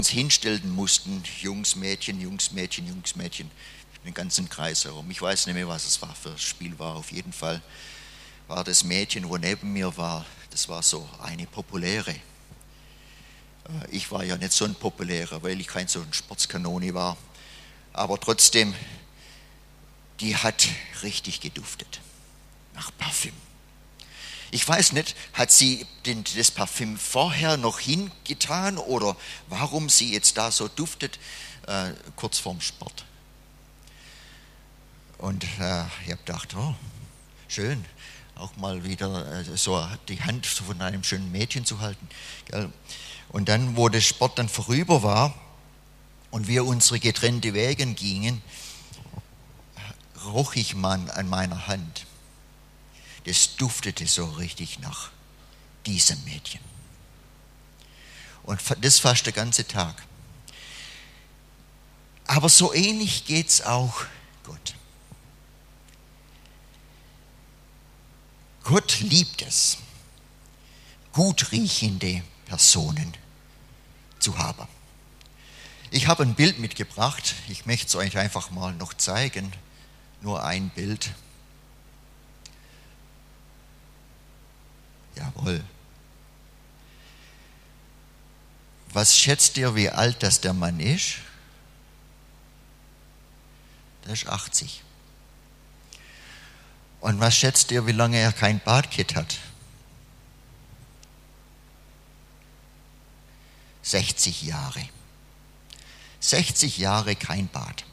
uns hinstellten mussten, Jungs, Mädchen, Jungs, Mädchen, Jungs, Mädchen, den ganzen Kreis herum. Ich weiß nicht mehr, was es war für ein Spiel war. Auf jeden Fall war das Mädchen, wo neben mir war, das war so eine populäre. Ich war ja nicht so ein populärer, weil ich kein so ein Sportskanone war. Aber trotzdem, die hat richtig geduftet nach Parfüm. Ich weiß nicht, hat sie das Parfüm vorher noch hingetan oder warum sie jetzt da so duftet, kurz vorm Sport. Und ich habe gedacht, oh, schön, auch mal wieder so die Hand von einem schönen Mädchen zu halten. Gell? Und dann, wo der Sport dann vorüber war und wir unsere getrennte Wege gingen, roch ich mal an meiner Hand. Das duftete so richtig nach diesem Mädchen. Und das fast der ganze Tag. Aber so ähnlich geht es auch Gott. Gott liebt es, gut riechende Personen zu haben. Ich habe ein Bild mitgebracht. Ich möchte es euch einfach mal noch zeigen. Nur ein Bild. Jawohl. Was schätzt ihr, wie alt das der Mann ist? Der ist 80. Und was schätzt ihr, wie lange er kein Badkit hat? 60 Jahre. 60 Jahre kein Bad.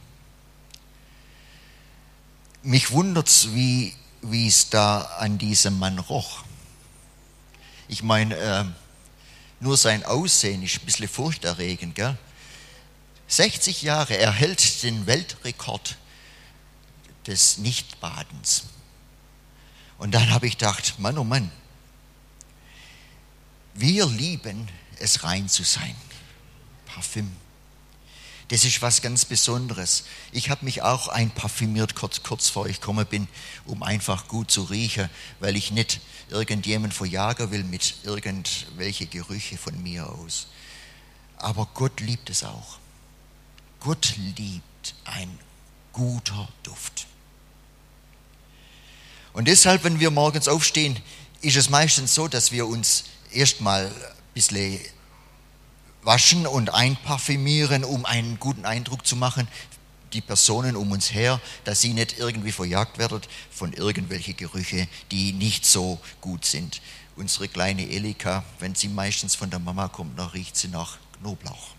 Mich wundert's, wie es da an diesem Mann roch. Ich meine, nur sein Aussehen ist ein bisschen furchterregend, gell? 60 Jahre, er hält den Weltrekord des Nichtbadens. Und dann habe ich gedacht, Mann, oh Mann, wir lieben es, rein zu sein. Parfüm. Das ist was ganz Besonderes. Ich habe mich auch einparfümiert, kurz bevor ich gekommen bin, um einfach gut zu riechen, weil ich nicht irgendjemanden verjagen will mit irgendwelche Gerüche von mir aus. Aber Gott liebt es auch. Gott liebt ein guter Duft. Und deshalb, wenn wir morgens aufstehen, ist es meistens so, dass wir uns erstmal ein bisschen waschen und einparfümieren, um einen guten Eindruck zu machen, die Personen um uns her, dass sie nicht irgendwie verjagt werden von irgendwelchen Gerüchen, die nicht so gut sind. Unsere kleine Elika, wenn sie meistens von der Mama kommt, dann riecht sie nach Knoblauch.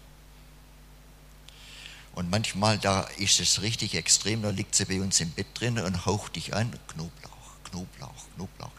Und manchmal, da ist es richtig extrem, da liegt sie bei uns im Bett drin und haucht dich an, Knoblauch, Knoblauch, Knoblauch.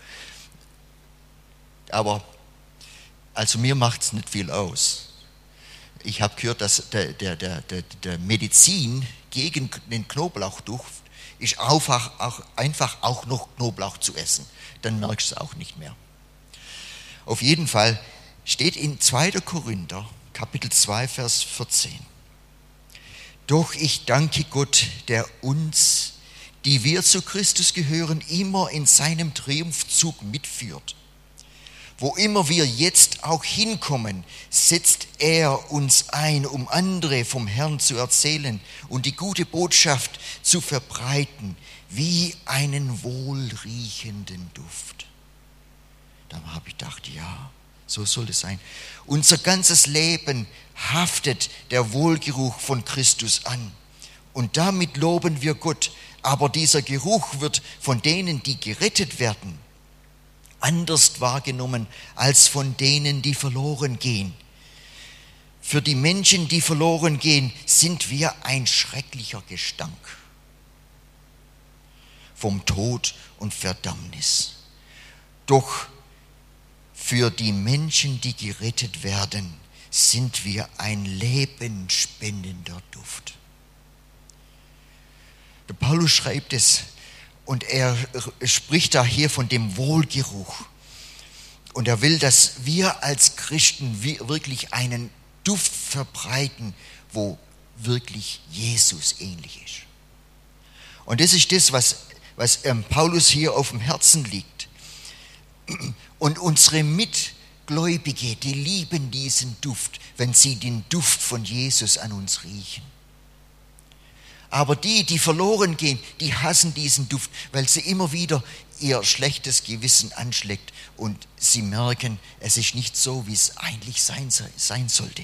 Aber, also mir macht es nicht viel aus. Ich habe gehört, dass der Medizin gegen den Knoblauchduft ist einfach auch noch Knoblauch zu essen. Dann merkst du es auch nicht mehr. Auf jeden Fall steht in 2. Korinther, Kapitel 2, Vers 14. Doch ich danke Gott, der uns, die wir zu Christus gehören, immer in seinem Triumphzug mitführt. Wo immer wir jetzt auch hinkommen, setzt er uns ein, um andere vom Herrn zu erzählen und die gute Botschaft zu verbreiten, wie einen wohlriechenden Duft. Da habe ich gedacht, ja, so soll es sein. Unser ganzes Leben haftet der Wohlgeruch von Christus an. Und damit loben wir Gott. Aber dieser Geruch wird von denen, die gerettet werden, anders wahrgenommen als von denen, die verloren gehen. Für die Menschen, die verloren gehen, sind wir ein schrecklicher Gestank vom Tod und Verdammnis. Doch für die Menschen, die gerettet werden, sind wir ein lebenspendender Duft. Der Paulus schreibt es, und er spricht da hier von dem Wohlgeruch. Und er will, dass wir als Christen wirklich einen Duft verbreiten, wo wirklich Jesus ähnlich ist. Und das ist das, was Paulus hier auf dem Herzen liegt. Und unsere Mitgläubigen Gläubige, die lieben diesen Duft, wenn sie den Duft von Jesus an uns riechen. Aber die verloren gehen, die hassen diesen Duft, weil sie immer wieder ihr schlechtes Gewissen anschlägt und sie merken, es ist nicht so, wie es eigentlich sein sollte.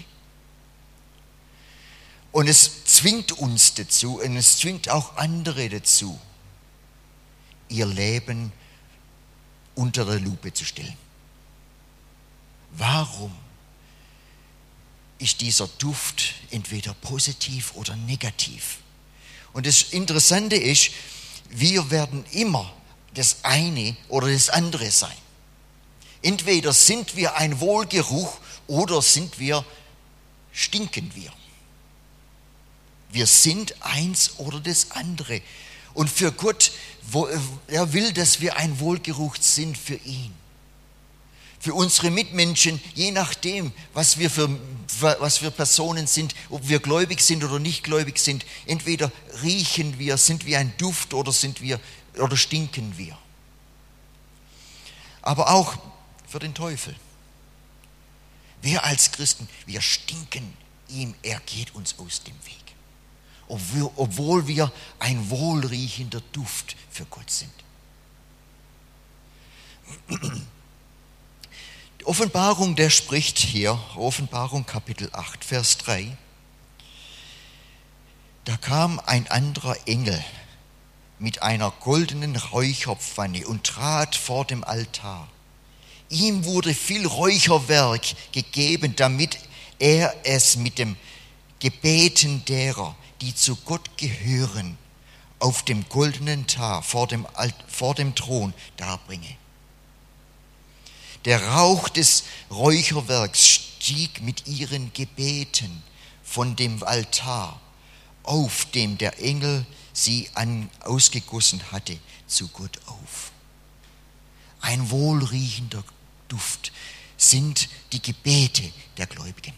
Und es zwingt uns dazu und es zwingt auch andere dazu, ihr Leben unter der Lupe zu stellen. Warum ist dieser Duft entweder positiv oder negativ? Und das Interessante ist, wir werden immer das eine oder das andere sein. Entweder sind wir ein Wohlgeruch oder stinken wir. Wir sind eins oder das andere. Und für Gott, er will, dass wir ein Wohlgeruch sind für ihn. Für unsere Mitmenschen, je nachdem, was wir für Personen sind, ob wir gläubig sind oder nicht gläubig sind, entweder riechen wir, sind wir ein Duft oder stinken wir. Aber auch für den Teufel. Wir als Christen, wir stinken ihm, er geht uns aus dem Weg. Obwohl wir ein wohlriechender Duft für Gott sind. Die Offenbarung, der spricht hier, Offenbarung Kapitel 8, Vers 3. Da kam ein anderer Engel mit einer goldenen Räucherpfanne und trat vor dem Altar. Ihm wurde viel Räucherwerk gegeben, damit er es mit dem Gebeten derer, die zu Gott gehören, auf dem goldenen Tar vor dem Thron darbringe. Der Rauch des Räucherwerks stieg mit ihren Gebeten von dem Altar, auf dem der Engel sie ausgegossen hatte, zu Gott auf. Ein wohlriechender Duft sind die Gebete der Gläubigen.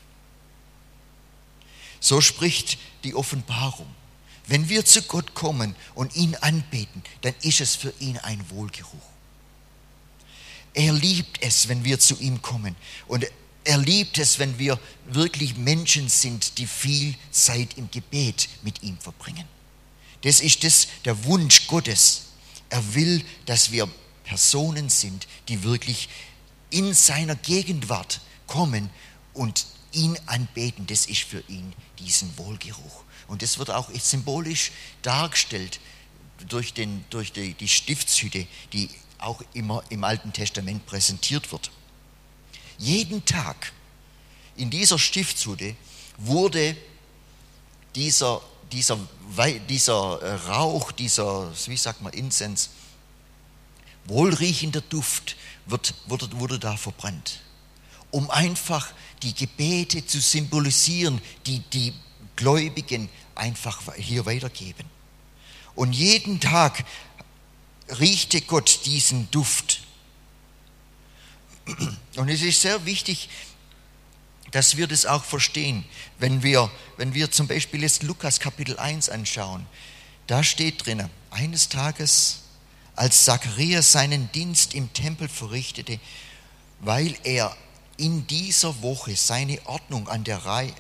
So spricht die Offenbarung. Wenn wir zu Gott kommen und ihn anbeten, dann ist es für ihn ein Wohlgeruch. Er liebt es, wenn wir zu ihm kommen. Und er liebt es, wenn wir wirklich Menschen sind, die viel Zeit im Gebet mit ihm verbringen. Das ist der Wunsch Gottes. Er will, dass wir Personen sind, die wirklich in seiner Gegenwart kommen und ihn anbeten. Das ist für ihn diesen Wohlgeruch. Und das wird auch symbolisch dargestellt durch die Stiftshütte, die auch immer im Alten Testament präsentiert wird. Jeden Tag in dieser Stiftshütte wurde dieser Rauch, wie sagt man, Inzens, wohlriechender Duft wurde da verbrannt, um einfach die Gebete zu symbolisieren, die Gläubigen einfach hier weitergeben. Und jeden Tag riechte Gott diesen Duft. Und es ist sehr wichtig, dass wir das auch verstehen. Wenn wir zum Beispiel jetzt Lukas Kapitel 1 anschauen, da steht drin, eines Tages, als Zacharias seinen Dienst im Tempel verrichtete, weil er in dieser Woche seine Ordnung an der Reihe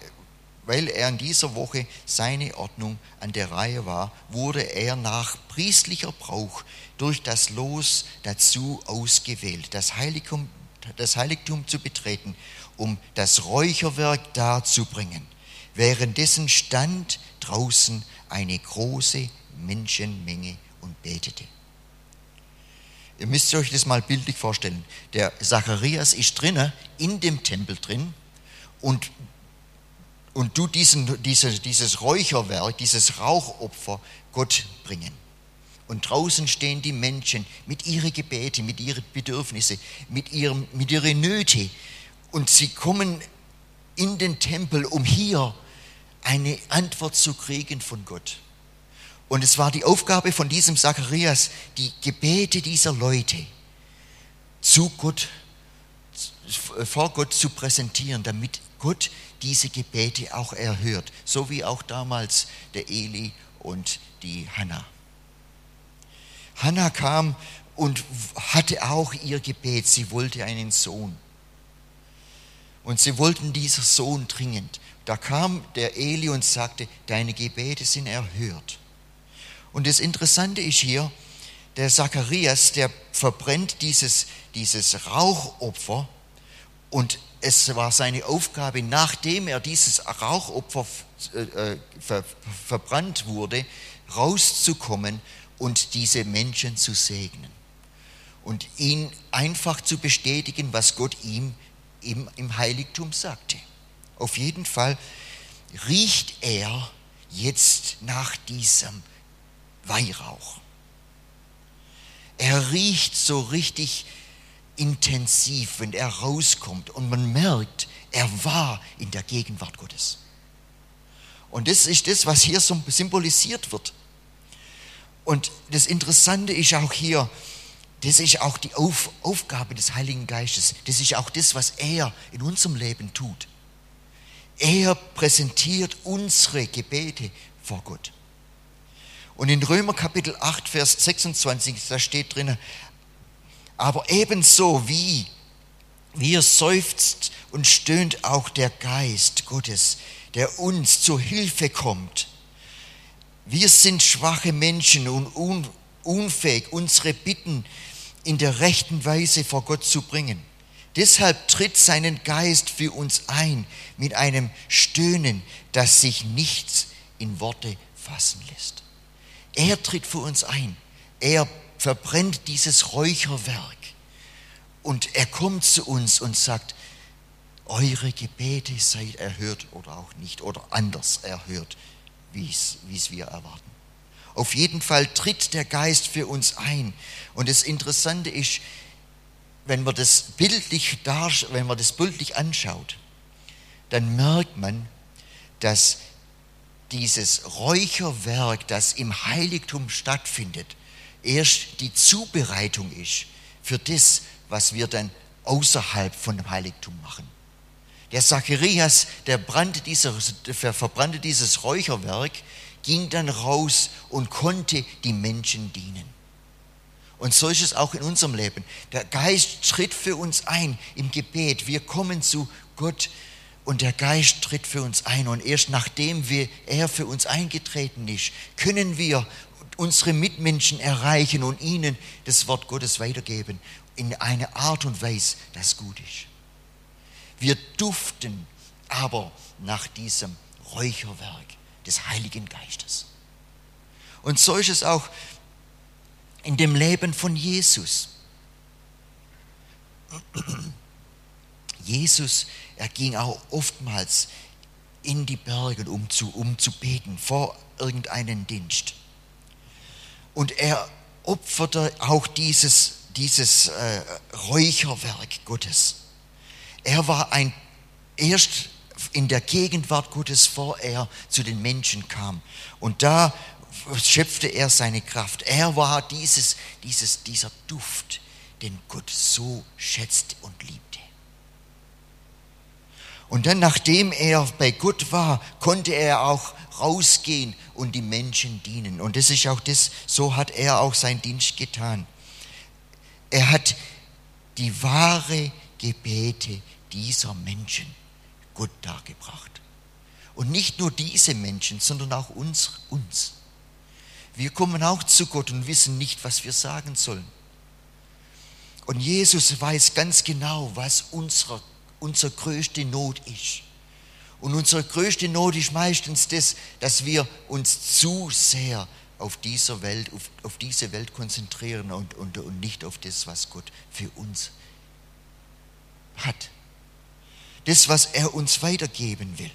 war, wurde er nach priestlicher Brauch durch das Los dazu ausgewählt, das Heiligtum zu betreten, um das Räucherwerk darzubringen. Währenddessen stand draußen eine große Menschenmenge und betete. Ihr müsst euch das mal bildlich vorstellen. Der Zacharias ist drinnen, in dem Tempel drin und tut dieses Räucherwerk, dieses Rauchopfer Gott bringen. Und draußen stehen die Menschen mit ihren Gebeten, mit ihren Bedürfnissen, mit ihren Nöte. Und sie kommen in den Tempel, um hier eine Antwort zu kriegen von Gott. Und es war die Aufgabe von diesem Zacharias, die Gebete dieser Leute vor Gott zu präsentieren, damit Gott diese Gebete auch erhört, so wie auch damals der Eli und die Hannah. Hannah kam und hatte auch ihr Gebet, sie wollte einen Sohn. Und sie wollten dieser Sohn dringend. Da kam der Eli und sagte, deine Gebete sind erhört. Und das Interessante ist hier, der Zacharias, der verbrennt dieses Rauchopfer, und es war seine Aufgabe, nachdem er dieses Rauchopfer verbrannt wurde, rauszukommen und diese Menschen zu segnen. Und ihn einfach zu bestätigen, was Gott ihm im Heiligtum sagte. Auf jeden Fall riecht er jetzt nach diesem Weihrauch. Er riecht so richtig intensiv, wenn er rauskommt, und man merkt, er war in der Gegenwart Gottes. Und das ist das, was hier so symbolisiert wird. Und das Interessante ist auch hier, das ist auch die Aufgabe des Heiligen Geistes. Das ist auch das, was er in unserem Leben tut. Er präsentiert unsere Gebete vor Gott. Und in Römer Kapitel 8, Vers 26, da steht drin, aber ebenso wie ihr seufzt und stöhnt auch der Geist Gottes, der uns zur Hilfe kommt. Wir sind schwache Menschen und unfähig, unsere Bitten in der rechten Weise vor Gott zu bringen. Deshalb tritt seinen Geist für uns ein mit einem Stöhnen, das sich nichts in Worte fassen lässt. Er tritt für uns ein. Er verbrennt dieses Räucherwerk. Und er kommt zu uns und sagt, eure Gebete seid erhört oder auch nicht oder anders erhört, wie es wir erwarten. Auf jeden Fall tritt der Geist für uns ein. Und das Interessante ist, wenn man das bildlich anschaut, dann merkt man, dass dieses Räucherwerk, das im Heiligtum stattfindet, erst die Zubereitung ist für das, was wir dann außerhalb von dem Heiligtum machen. Der Zacharias, der verbrannte dieses Räucherwerk, ging dann raus und konnte die Menschen dienen. Und so ist es auch in unserem Leben. Der Geist tritt für uns ein im Gebet. Wir kommen zu Gott und der Geist tritt für uns ein. Und erst nachdem er für uns eingetreten ist, können wir unsere Mitmenschen erreichen und ihnen das Wort Gottes weitergeben in eine Art und Weise, das gut ist. Wir duften aber nach diesem Räucherwerk des Heiligen Geistes. Und so ist es auch in dem Leben von Jesus. Jesus, er ging auch oftmals in die Berge, um zu beten vor irgendeinem Dienst. Und er opferte auch dieses Räucherwerk Gottes. Er war erst in der Gegenwart Gottes, bevor er zu den Menschen kam. Und da schöpfte er seine Kraft. Er war dieser Duft, den Gott so schätzt und liebte. Und dann, nachdem er bei Gott war, konnte er auch rausgehen und die Menschen dienen. Und das ist auch das, so hat er auch seinen Dienst getan. Er hat die wahre Gebete dieser Menschen Gott dargebracht. Und nicht nur diese Menschen, sondern auch uns. Wir kommen auch zu Gott und wissen nicht, was wir sagen sollen. Und Jesus weiß ganz genau, was unsere größte Not ist. Und unsere größte Not ist meistens das, dass wir uns zu sehr auf diese Welt konzentrieren und nicht auf das, was Gott für uns hat. Das, was er uns weitergeben will.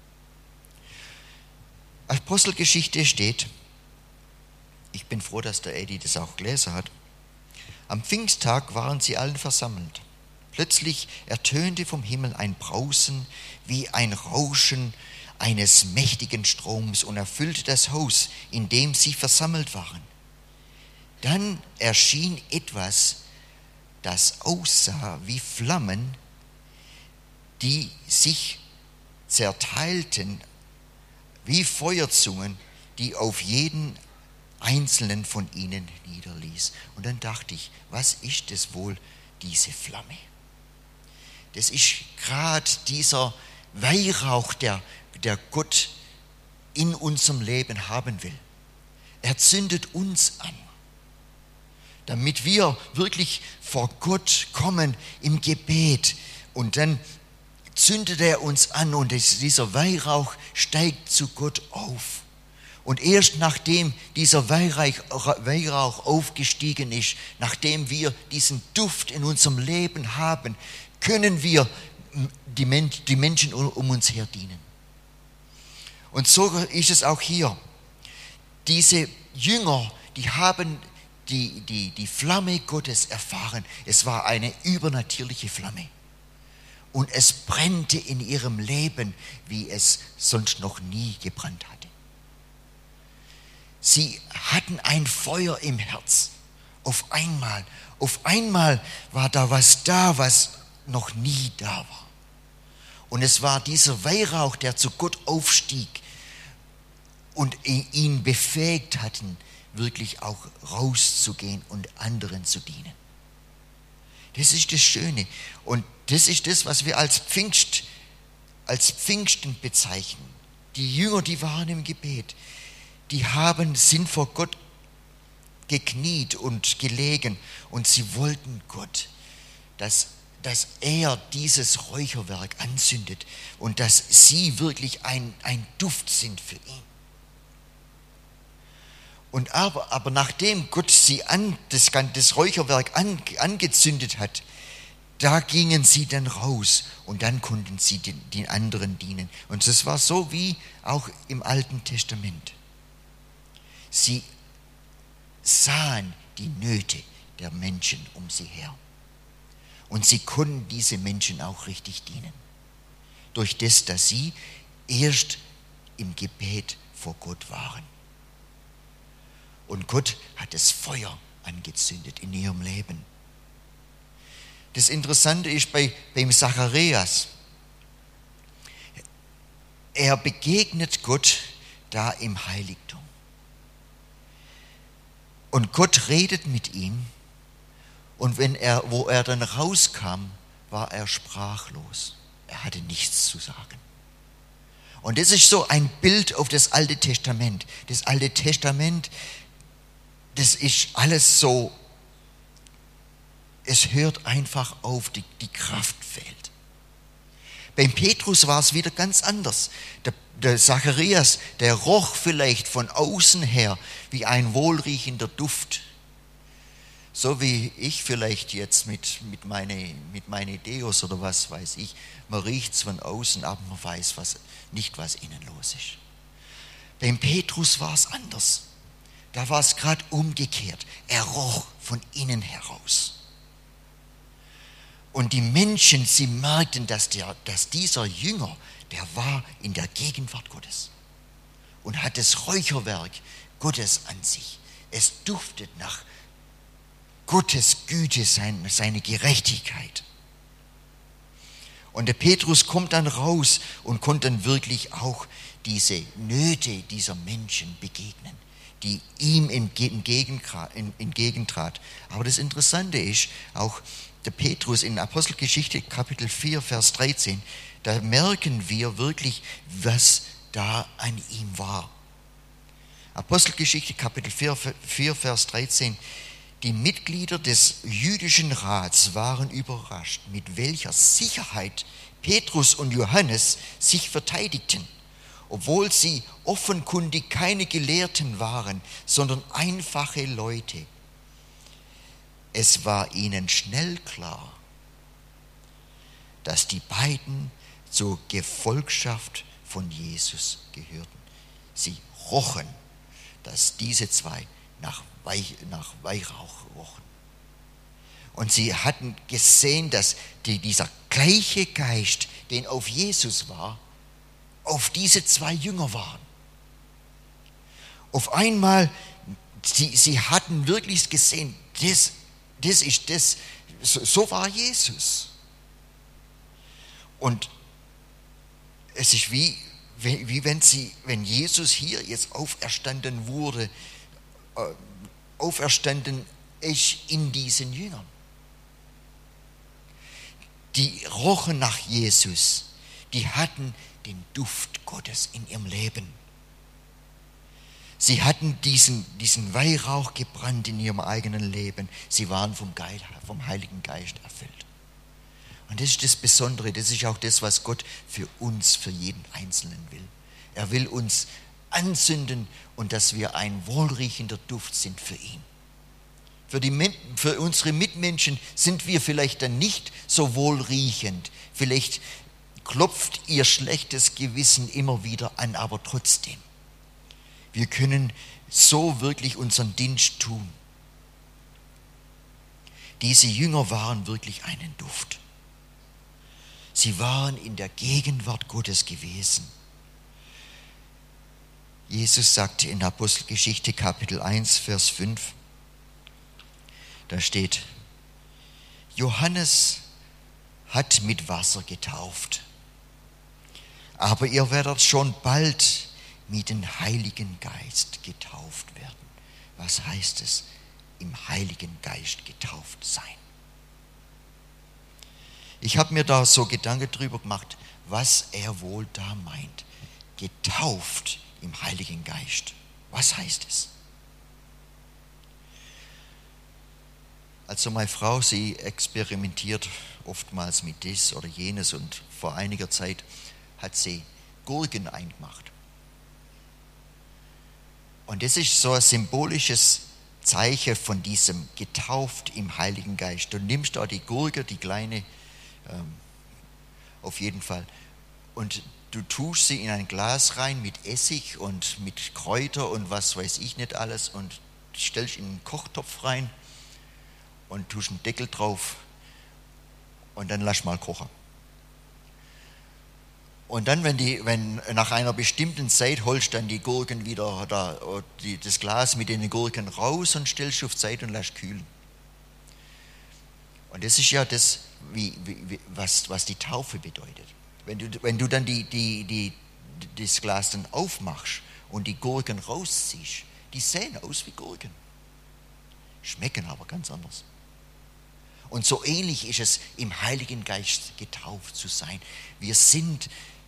Apostelgeschichte steht, ich bin froh, dass der Eddie das auch gelesen hat, am Pfingsttag waren sie allen versammelt. Plötzlich ertönte vom Himmel ein Brausen wie ein Rauschen eines mächtigen Stroms und erfüllte das Haus, in dem sie versammelt waren. Dann erschien etwas, das aussah wie Flammen, die sich zerteilten wie Feuerzungen, die auf jeden einzelnen von ihnen niederließ. Und dann dachte ich, was ist es wohl, diese Flamme? Das ist gerade dieser Weihrauch, der Gott in unserem Leben haben will. Er zündet uns an, damit wir wirklich vor Gott kommen im Gebet. Und dann zündet er uns an und dieser Weihrauch steigt zu Gott auf. Und erst nachdem dieser Weihrauch aufgestiegen ist, nachdem wir diesen Duft in unserem Leben haben, können wir die Menschen um uns her dienen. Und so ist es auch hier. Diese Jünger, die haben die Flamme Gottes erfahren. Es war eine übernatürliche Flamme. Und es brannte in ihrem Leben, wie es sonst noch nie gebrannt hatte. Sie hatten ein Feuer im Herz. Auf einmal war da, was noch nie da war. Und es war dieser Weihrauch, der zu Gott aufstieg und ihn befähigt hatten, wirklich auch rauszugehen und anderen zu dienen. Das ist das Schöne. Und das ist das, was wir als Pfingsten bezeichnen. Die Jünger, die waren im Gebet. Die sind vor Gott gekniet und gelegen. Und sie wollten Gott, dass er dieses Räucherwerk anzündet und dass sie wirklich ein Duft sind für ihn. Und aber nachdem Gott sie das Räucherwerk angezündet hat, da gingen sie dann raus und dann konnten sie den anderen dienen. Und das war so wie auch im Alten Testament. Sie sahen die Nöte der Menschen um sie her. Und sie konnten diese Menschen auch richtig dienen. Durch das, dass sie erst im Gebet vor Gott waren. Und Gott hat das Feuer angezündet in ihrem Leben. Das Interessante ist beim Zacharias. Er begegnet Gott da im Heiligtum. Und Gott redet mit ihm. Und wo er dann rauskam, war er sprachlos. Er hatte nichts zu sagen. Und das ist so ein Bild auf das Alte Testament. Das Alte Testament, das ist alles so, es hört einfach auf, die Kraft fehlt. Beim Petrus war es wieder ganz anders. Der Zacharias, der roch vielleicht von außen her wie ein wohlriechender Duft. So wie ich vielleicht jetzt mit meine Deos oder was weiß ich. Man riecht es von außen, aber man weiß nicht, was innen los ist. Beim Petrus war es anders. Da war es gerade umgekehrt. Er roch von innen heraus. Und die Menschen, sie merkten, dass dieser Jünger, der war in der Gegenwart Gottes und hat das Räucherwerk Gottes an sich. Es duftet nach Gottes Güte, seine Gerechtigkeit. Und der Petrus kommt dann raus und konnte dann wirklich auch diese Nöte dieser Menschen begegnen, die ihm entgegentrat. Aber das Interessante ist, auch der Petrus in Apostelgeschichte Kapitel 4, Vers 13, da merken wir wirklich, was da an ihm war. Apostelgeschichte Kapitel 4, Vers 13, die Mitglieder des jüdischen Rats waren überrascht, mit welcher Sicherheit Petrus und Johannes sich verteidigten, obwohl sie offenkundig keine Gelehrten waren, sondern einfache Leute. Es war ihnen schnell klar, dass die beiden zur Gefolgschaft von Jesus gehörten. Sie rochen, dass diese zwei nach Weihrauch rochen. Und sie hatten gesehen, dass dieser gleiche Geist, den auf Jesus war, auf diese zwei Jünger waren. Auf einmal, sie hatten wirklich gesehen, das ist das, so war Jesus. Und es ist wie wenn Jesus hier jetzt auferstanden wurde, auferstanden ist in diesen Jüngern. die rochen nach Jesus, die hatten den Duft Gottes in ihrem Leben. Sie hatten diesen Weihrauch gebrannt in ihrem eigenen Leben. Sie waren vom Heiligen Geist erfüllt. Und das ist das Besondere, das ist auch das, was Gott für uns, für jeden Einzelnen will. Er will uns anzünden und dass wir ein wohlriechender Duft sind für ihn. Für unsere Mitmenschen sind wir vielleicht dann nicht so wohlriechend. Vielleicht klopft ihr schlechtes Gewissen immer wieder an, aber trotzdem. Wir können so wirklich unseren Dienst tun. Diese Jünger waren wirklich einen Duft. Sie waren in der Gegenwart Gottes gewesen. Jesus sagte in Apostelgeschichte Kapitel 1, Vers 5, da steht, Johannes hat mit Wasser getauft, aber ihr werdet schon bald mit dem Heiligen Geist getauft werden. Was heißt es, im Heiligen Geist getauft sein? Ich habe mir da so Gedanken drüber gemacht, was er wohl da meint. Getauft im Heiligen Geist. Was heißt es? Also meine Frau, sie experimentiert oftmals mit dies oder jenes und vor einiger Zeit hat sie Gurken eingemacht. Und das ist so ein symbolisches Zeichen von diesem getauft im Heiligen Geist. Du nimmst da die Gurke, die kleine, auf jeden Fall, und du tust sie in ein Glas rein mit Essig und mit Kräuter und was weiß ich nicht alles und stellst in einen Kochtopf rein und tust einen Deckel drauf und dann lass mal kochen. Und dann, wenn nach einer bestimmten Zeit holst dann die Gurken wieder, das Glas mit den Gurken raus und stellst auf die Seite und lässt kühlen. Und das ist ja das, was die Taufe bedeutet. Wenn du dann das Glas dann aufmachst und die Gurken rausziehst, die sehen aus wie Gurken, schmecken aber ganz anders. Und so ähnlich ist es, im Heiligen Geist getauft zu sein. Wir sind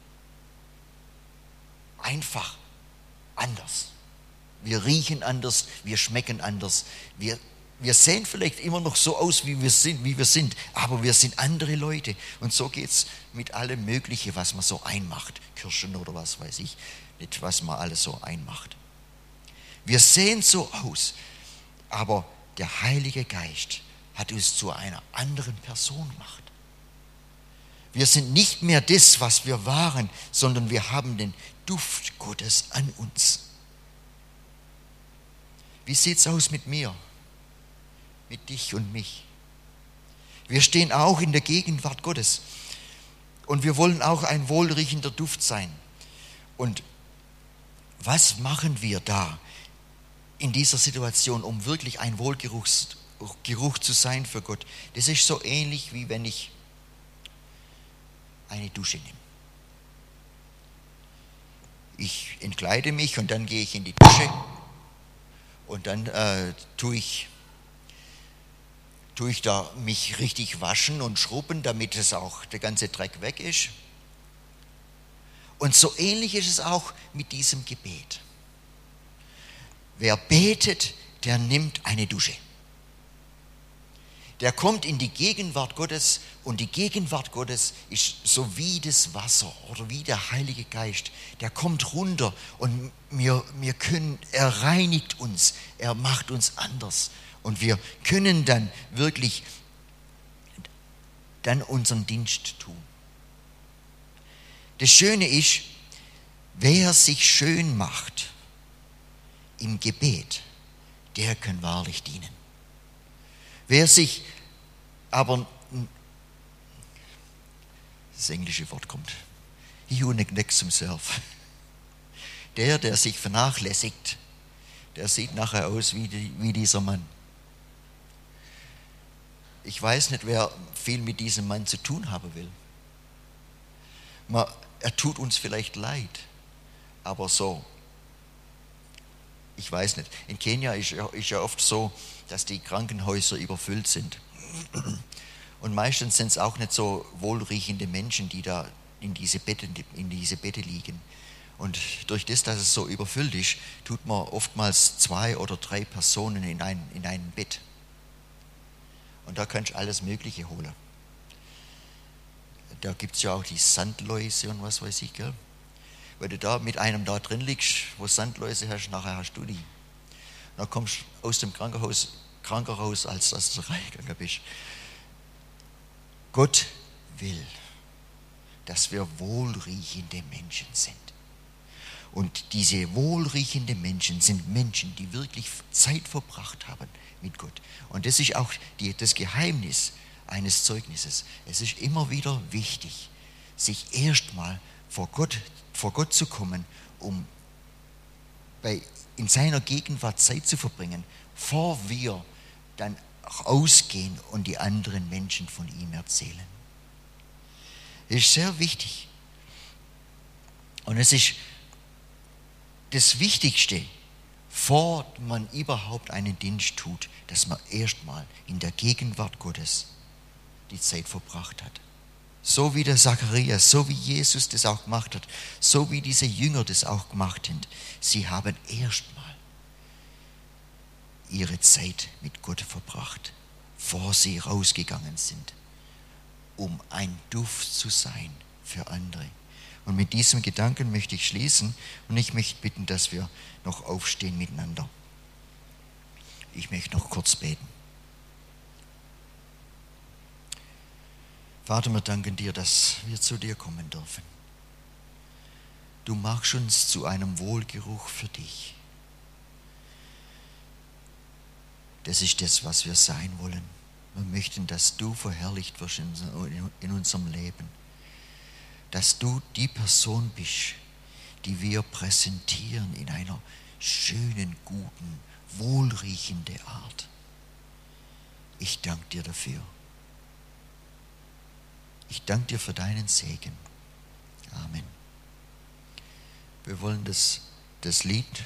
einfach anders. Wir riechen anders, wir schmecken anders. Wir sehen vielleicht immer noch so aus, wie wir sind, aber wir sind andere Leute. Und so geht es mit allem Möglichen, was man so einmacht. Kirschen oder was weiß ich nicht, was man alles so einmacht. Wir sehen so aus, aber der Heilige Geist hat uns zu einer anderen Person gemacht. Wir sind nicht mehr das, was wir waren, sondern wir haben den Duft Gottes an uns. Wie sieht es aus mit mir? Mit dich und mich? Wir stehen auch in der Gegenwart Gottes und wir wollen auch ein wohlriechender Duft sein. Und was machen wir da in dieser Situation, um wirklich ein Wohlgeruch zu sein für Gott? Das ist so ähnlich, wie wenn ich eine Dusche nehme. Ich entkleide mich und dann gehe ich in die Dusche und dann tue ich da mich richtig waschen und schrubben, damit es auch der ganze Dreck weg ist. Und so ähnlich ist es auch mit diesem Gebet. Wer betet, der nimmt eine Dusche. Der kommt in die Gegenwart Gottes und die Gegenwart Gottes ist so wie das Wasser oder wie der Heilige Geist. Der kommt runter und er reinigt uns, er macht uns anders und wir können dann wirklich unseren Dienst tun. Das Schöne ist, wer sich schön macht im Gebet, der kann wahrlich dienen. Wer sich aber, das englische Wort kommt, he who neglects himself, der sich vernachlässigt, der sieht nachher aus wie dieser Mann. Ich weiß nicht, wer viel mit diesem Mann zu tun haben will. Er tut uns vielleicht leid, aber so, ich weiß nicht. In Kenia ist ja oft so, dass die Krankenhäuser überfüllt sind. Und meistens sind es auch nicht so wohlriechende Menschen, die da in diese Bette liegen. Und durch das, dass es so überfüllt ist, tut man oftmals 2 oder 3 Personen in ein Bett. Und da kannst du alles Mögliche holen. Da gibt es ja auch die Sandläuse und was weiß ich, gell? Wenn du da mit einem da drin liegst, wo Sandläuse hast, nachher hast du die. Dann kommst du aus dem Krankenhaus kranker raus, als dass du reingegangen bist. Gott will, dass wir wohlriechende Menschen sind. Und diese wohlriechenden Menschen sind Menschen, die wirklich Zeit verbracht haben mit Gott. Und das ist auch das Geheimnis eines Zeugnisses. Es ist immer wieder wichtig, sich erstmal vor Gott zu kommen, um in seiner Gegenwart Zeit zu verbringen, bevor wir dann auch ausgehen und die anderen Menschen von ihm erzählen. Das ist sehr wichtig. Und es ist das Wichtigste, bevor man überhaupt einen Dienst tut, dass man erstmal in der Gegenwart Gottes die Zeit verbracht hat. So wie der Zacharias, so wie Jesus das auch gemacht hat, so wie diese Jünger das auch gemacht haben. Sie haben erstmal ihre Zeit mit Gott verbracht, bevor sie rausgegangen sind, um ein Duft zu sein für andere. Und mit diesem Gedanken möchte ich schließen und ich möchte bitten, dass wir noch aufstehen miteinander. Ich möchte noch kurz beten. Vater, wir danken dir, dass wir zu dir kommen dürfen. Du machst uns zu einem Wohlgeruch für dich. Das ist das, was wir sein wollen. Wir möchten, dass du verherrlicht wirst in unserem Leben. Dass du die Person bist, die wir präsentieren in einer schönen, guten, wohlriechenden Art. Ich danke dir dafür. Ich danke dir für deinen Segen. Amen. Wir wollen das Lied